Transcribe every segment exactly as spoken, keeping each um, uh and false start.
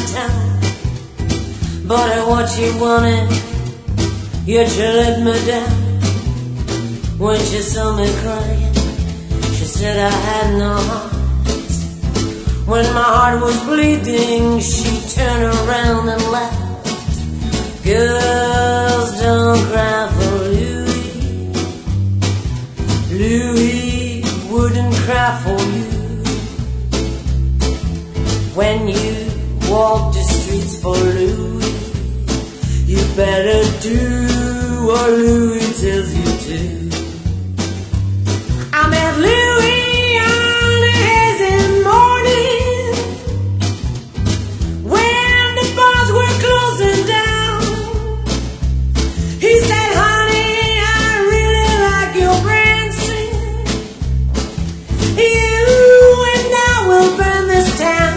town. But I what you wanted, yet you let me down. When she saw me crying, she said I had no heart. When my heart was bleeding, she turned around and laughed. Girls, don't cry for Louis. Louis wouldn't cry for you. When you walk the streets for Louis, you better do what Louis tells you to. I met Louis on a hazy morning when the bars were closing down. He said, honey, I really like your prancing. You and I will burn this town.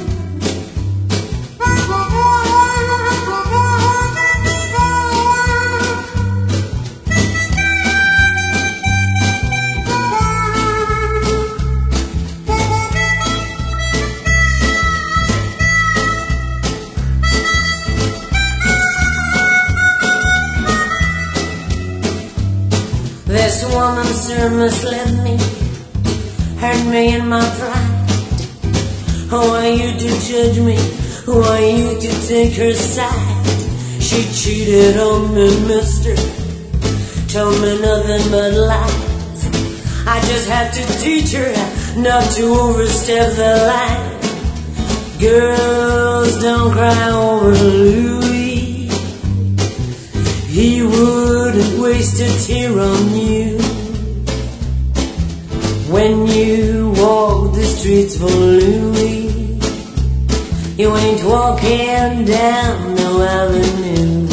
This woman, sir, misled me, hurt me in my pride. Who are you to judge me? Who are you to take her side? She cheated on me, mister, told me nothing but lies. I just had to teach her not to overstep the line. Girls, don't cry over Louis. He wouldn't waste a tear on you. When you walk the streets for Louis, you ain't walking down no avenue.